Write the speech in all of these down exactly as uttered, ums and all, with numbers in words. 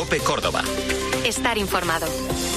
COPE Córdoba. Estar informado.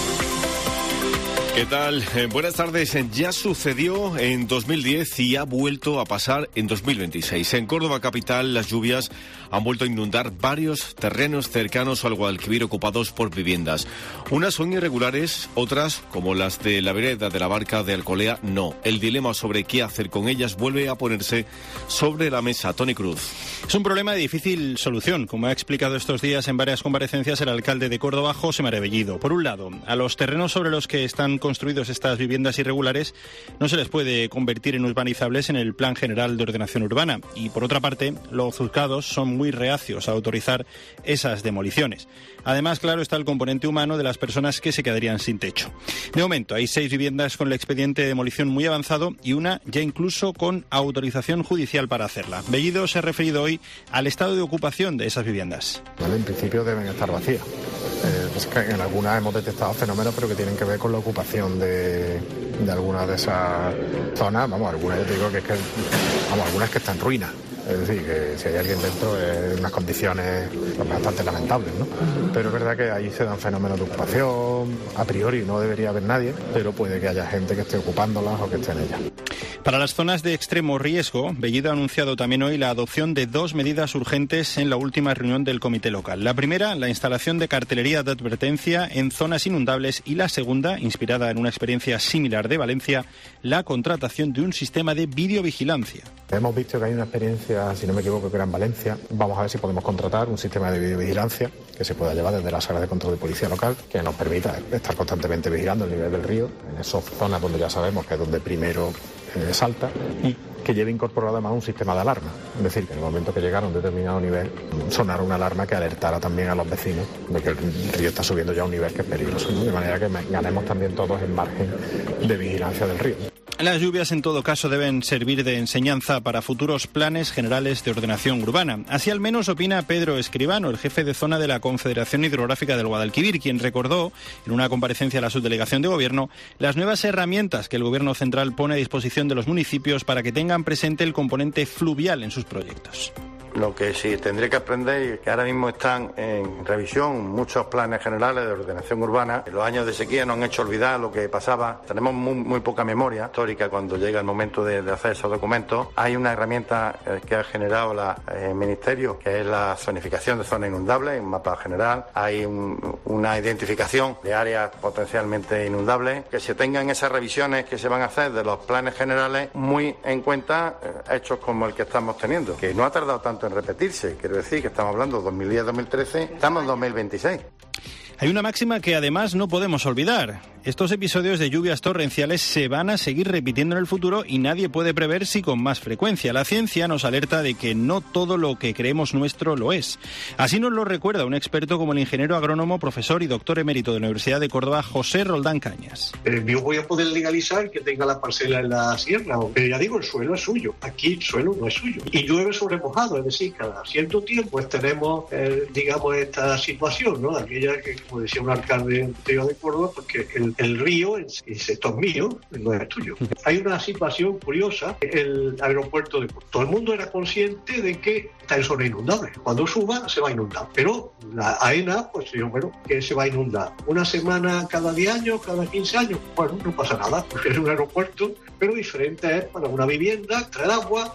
¿Qué tal? Eh, buenas tardes. Ya sucedió en dos mil diez y ha vuelto a pasar en dos mil veintiséis. En Córdoba capital, las lluvias han vuelto a inundar varios terrenos cercanos al Guadalquivir ocupados por viviendas. Unas son irregulares, otras, como las de la vereda de la Barca de Alcolea, no. El dilema sobre qué hacer con ellas vuelve a ponerse sobre la mesa. Tony Cruz. Es un problema de difícil solución, como ha explicado estos días en varias comparecencias el alcalde de Córdoba, José María Bellido. Por un lado, a los terrenos sobre los que están construidos estas viviendas irregulares no se les puede convertir en urbanizables en el Plan General de Ordenación Urbana. Y por otra parte, los juzgados son muy reacios a autorizar esas demoliciones. Además, claro, está el componente humano de las personas que se quedarían sin techo. De momento, hay seis viviendas con el expediente de demolición muy avanzado y una ya incluso con autorización judicial para hacerla. Bellido se ha referido hoy al estado de ocupación de esas viviendas. Vale, en principio deben estar vacías. Eh, es que en algunas hemos detectado fenómenos, pero que tienen que ver con la ocupación de, de algunas de esas zonas. Vamos, algunas yo te digo que es que, vamos, algunas que están en ruinas. Es decir, que si hay alguien dentro en unas condiciones bastante lamentables, ¿no? Pero es verdad que ahí se dan fenómenos de ocupación. A priori no debería haber nadie, pero puede que haya gente que esté ocupándolas o que esté en ellas. Para las zonas de extremo riesgo, Bellido ha anunciado también hoy la adopción de dos medidas urgentes en la última reunión del comité local. La primera, la instalación de cartelería de advertencia en zonas inundables, y la segunda, inspirada en una experiencia similar de Valencia, la contratación de un sistema de videovigilancia. Hemos visto que hay una experiencia, si no me equivoco, que era en Valencia. Vamos a ver si podemos contratar un sistema de videovigilancia que se pueda llevar desde la sala de control de policía local, que nos permita estar constantemente vigilando el nivel del río en esas zonas donde ya sabemos que es donde primero eh, salta, y que lleve incorporado además un sistema de alarma. Es decir, que en el momento que llegara a un determinado nivel, sonara una alarma que alertara también a los vecinos de que el río está subiendo ya a un nivel que es peligroso, ¿no? De manera que ganemos también todos el margen de vigilancia del río. Las lluvias, en todo caso, deben servir de enseñanza para futuros planes generales de ordenación urbana. Así al menos opina Pedro Escribano, el jefe de zona de la Confederación Hidrográfica del Guadalquivir, quien recordó, en una comparecencia a la subdelegación de Gobierno, las nuevas herramientas que el Gobierno central pone a disposición de los municipios para que tengan presente el componente fluvial en sus proyectos. Lo que sí tendré que aprender es que ahora mismo están en revisión muchos planes generales de ordenación urbana. Los años de sequía nos han hecho olvidar lo que pasaba. Tenemos muy, muy poca memoria histórica cuando llega el momento de, de hacer esos documentos. Hay una herramienta eh, que ha generado la, eh, el Ministerio, que es la zonificación de zonas inundables, un mapa general. Hay un, una identificación de áreas potencialmente inundables. Que se tengan esas revisiones que se van a hacer de los planes generales muy en cuenta, eh, hechos como el que estamos teniendo, que no ha tardado tanto en repetirse. Quiero decir que estamos hablando de dos mil diez dos mil trece, estamos en dos mil veintiséis. Hay una máxima que además no podemos olvidar. Estos episodios de lluvias torrenciales se van a seguir repitiendo en el futuro y nadie puede prever si con más frecuencia. La ciencia nos alerta de que no todo lo que creemos nuestro lo es. Así nos lo recuerda un experto como el ingeniero agrónomo, profesor y doctor emérito de la Universidad de Córdoba, José Roldán Cañas. Eh, yo voy a poder legalizar que tenga la parcela en la sierra, pero ya digo, el suelo es suyo. Aquí el suelo no es suyo. Y llueve sobre mojado, es decir, cada cierto tiempo pues tenemos, eh, digamos, esta situación, ¿no? Aquella que, como decía un alcalde anterior de Córdoba, porque el El río, esto es mío, no es tuyo. Hay una situación curiosa. El aeropuerto de todo el mundo era consciente de que está en zona inundable. Cuando suba se va a inundar. Pero la AENA, pues digo, bueno, que se va a inundar. Una semana cada diez años, cada quince años. Bueno, no pasa nada, porque es un aeropuerto, pero diferente es para una vivienda, traer agua.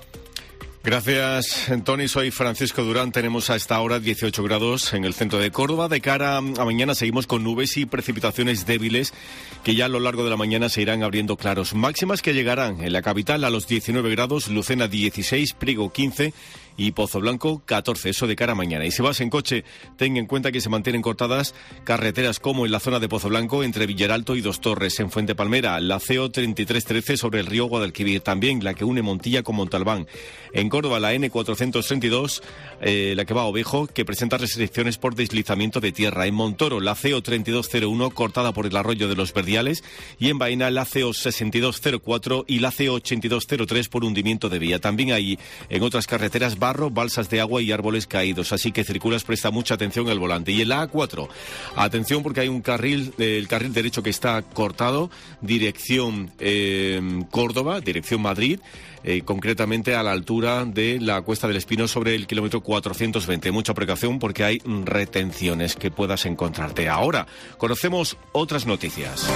Gracias, Tony. Soy Francisco Durán. Tenemos a esta hora dieciocho grados en el centro de Córdoba. De cara a mañana seguimos con nubes y precipitaciones débiles que ya a lo largo de la mañana se irán abriendo claros. Máximas que llegarán en la capital a los diecinueve grados, Lucena dieciséis, Priego quince y Pozo Blanco catorce, eso de cara a mañana. Y si vas en coche, ten en cuenta que se mantienen cortadas carreteras como en la zona de Pozo Blanco entre Villaralto y Dos Torres, en Fuente Palmera, la C O treinta y tres trece sobre el río Guadalquivir, también la que une Montilla con Montalbán. En Córdoba, la N cuatrocientos treinta y dos, eh, la que va a Ovejo, que presenta restricciones por deslizamiento de tierra. En Montoro, la C O treinta y dos cero uno, cortada por el arroyo de los Verdiales, y en Baena, la C O sesenta y dos cero cuatro y la C O ochenta y dos cero tres por hundimiento de vía. También hay en otras carreteras barro, balsas de agua y árboles caídos. Así que circulas, presta mucha atención al volante. Y en la A cuatro, atención porque hay un carril, eh, el carril derecho que está cortado, dirección eh, Córdoba, dirección Madrid, eh, concretamente a la altura de la Cuesta del Espino sobre el kilómetro cuatrocientos veinte. Mucha precaución porque hay retenciones que puedas encontrarte. Ahora conocemos otras noticias.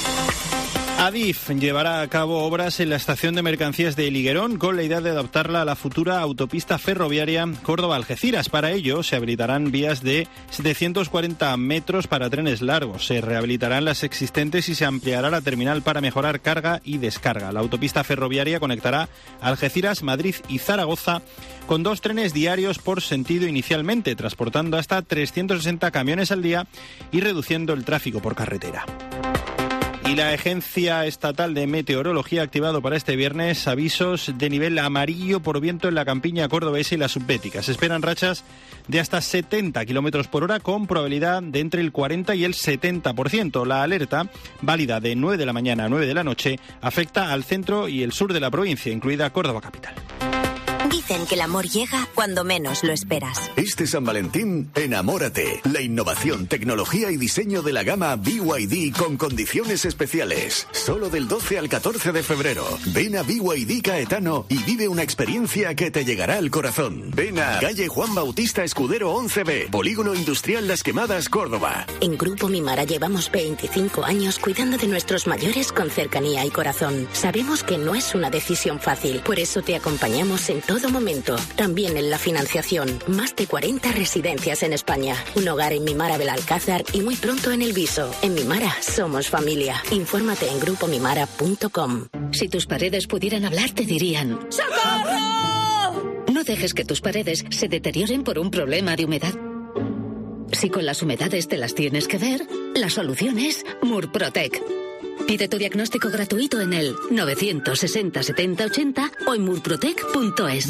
Adif llevará a cabo obras en la estación de mercancías de Liguerón con la idea de adaptarla a la futura autopista ferroviaria Córdoba-Algeciras. Para ello se habilitarán vías de setecientos cuarenta metros para trenes largos, se rehabilitarán las existentes y se ampliará la terminal para mejorar carga y descarga. La autopista ferroviaria conectará Algeciras, Madrid y Zaragoza con dos trenes diarios por sentido inicialmente, transportando hasta trescientos sesenta camiones al día y reduciendo el tráfico por carretera. Y la Agencia Estatal de Meteorología ha activado para este viernes avisos de nivel amarillo por viento en la campiña cordobesa y la subbética. Se esperan rachas de hasta setenta kilómetros por hora con probabilidad de entre el cuarenta y el setenta por ciento. La alerta, válida de nueve de la mañana a nueve de la noche, afecta al centro y el sur de la provincia, incluida Córdoba capital. Dicen que el amor llega cuando menos lo esperas. Este San Valentín, enamórate. La innovación, tecnología y diseño de la gama B Y D con condiciones especiales. Solo del doce al catorce de febrero. Ven a B Y D Caetano y vive una experiencia que te llegará al corazón. Ven a calle Juan Bautista Escudero once B, Polígono Industrial Las Quemadas, Córdoba. En Grupo Mimara llevamos veinticinco años cuidando de nuestros mayores con cercanía y corazón. Sabemos que no es una decisión fácil, por eso te acompañamos en todo momento, también en la financiación. Más de cuarenta residencias en España, un hogar en Mimara Belalcázar y muy pronto en El Viso. En Mimara somos familia. Infórmate en grupo mimara punto com. Si tus paredes pudieran hablar, te dirían ¡socorro! No dejes que tus paredes se deterioren por un problema de humedad. Si con las humedades te las tienes que ver, la solución es Murprotec. Pide tu diagnóstico gratuito en el novecientos sesenta setenta ochenta o en murprotec punto es.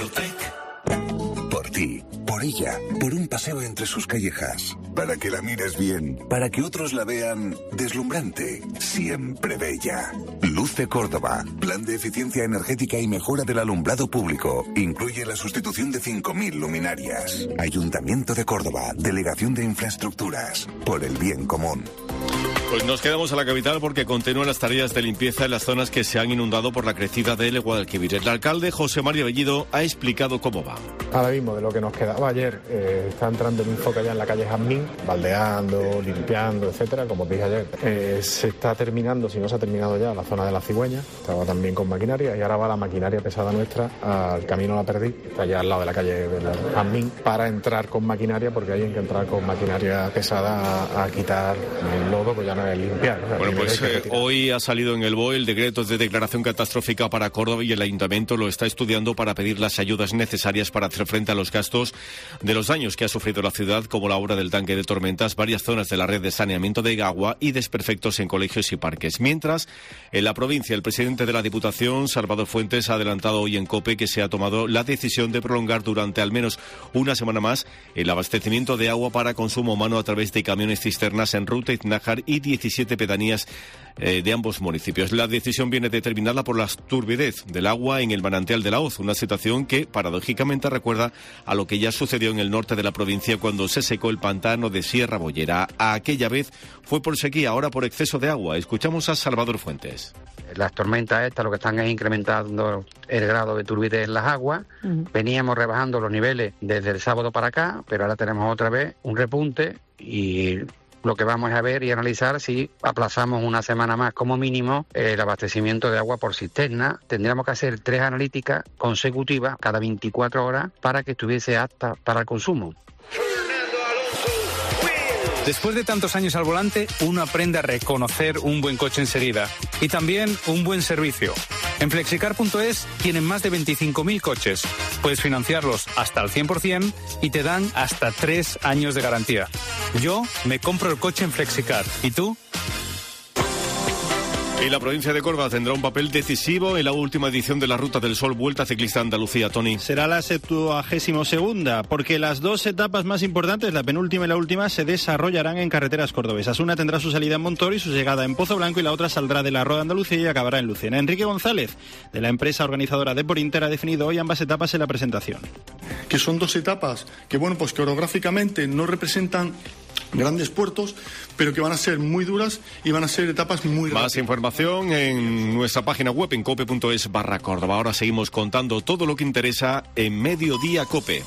Por ti, por ella, por un paseo entre sus callejas. Para que la mires bien, para que otros la vean deslumbrante, siempre bella. Luce Córdoba, plan de eficiencia energética y mejora del alumbrado público. Incluye la sustitución de cinco mil luminarias. Ayuntamiento de Córdoba, Delegación de Infraestructuras, por el bien común. Pues nos quedamos a la capital porque continúan las tareas de limpieza en las zonas que se han inundado por la crecida del Guadalquivir. El alcalde José María Bellido ha explicado cómo va. Ahora mismo, de lo que nos quedaba ayer, eh, está entrando en un foco ya en la calle Jazmín, baldeando, limpiando, etcétera. Como os dije ayer, eh, se está terminando, si no se ha terminado ya, la zona de la Cigüeña, estaba también con maquinaria, y ahora va la maquinaria pesada nuestra al Camino La Perdí, está ya al lado de la calle de la Jazmín, para entrar con maquinaria, porque hay que entrar con maquinaria pesada a, a quitar el lodo, pues ya no es limpiar. O sea, bueno, pues eh, hoy ha salido en el B O E el decreto de declaración catastrófica para Córdoba y el Ayuntamiento lo está estudiando para pedir las ayudas necesarias para hacer frente a los gastos de los daños que ha sufrido la ciudad, como la obra del tanque de tormentas, varias zonas de la red de saneamiento de agua y desperfectos en colegios y parques. Mientras, en la provincia, el presidente de la Diputación, Salvador Fuentes, ha adelantado hoy en COPE que se ha tomado la decisión de prolongar durante al menos una semana más el abastecimiento de agua para consumo humano a través de camiones cisternas en Ruta Iznájar y diecisiete pedanías eh, de ambos municipios. La decisión viene determinada por la turbidez del agua en el manantial de la Hoz, una situación que paradójicamente recuerda a lo que ya sucedió en el norte de la provincia cuando se secó el pantano de Sierra Bollera. Aquella vez fue por sequía, ahora por exceso de agua. Escuchamos a Salvador Fuentes. Las tormentas estas lo que están es incrementando el grado de turbidez en las aguas. Uh-huh. Veníamos rebajando los niveles desde el sábado para acá, pero ahora tenemos otra vez un repunte y lo que vamos a ver y analizar si aplazamos una semana más como mínimo el abastecimiento de agua por cisterna. Tendríamos que hacer tres analíticas consecutivas cada veinticuatro horas para que estuviese apta para el consumo. Después de tantos años al volante, uno aprende a reconocer un buen coche enseguida y también un buen servicio. En flexicar punto es tienen más de veinticinco mil coches. Puedes financiarlos hasta al cien por ciento y te dan hasta tres años de garantía. Yo me compro el coche en Flexicar. ¿Y tú? Y la provincia de Córdoba tendrá un papel decisivo en la última edición de la Ruta del Sol, Vuelta Ciclista Andalucía, Tony. Será la septuagésimo segunda, porque las dos etapas más importantes, la penúltima y la última, se desarrollarán en carreteras cordobesas. Una tendrá su salida en Montor y su llegada en Pozo Blanco, y la otra saldrá de la Rueda de Andalucía y acabará en Lucena. Enrique González, de la empresa organizadora de Porinter, ha definido hoy ambas etapas en la presentación. Que son dos etapas que, bueno, pues que orográficamente no representan grandes puertos, pero que van a ser muy duras y van a ser etapas muy rápidas. Más información en nuestra página web en cope punto es barra Córdoba. Ahora seguimos contando todo lo que interesa en Mediodía Cope.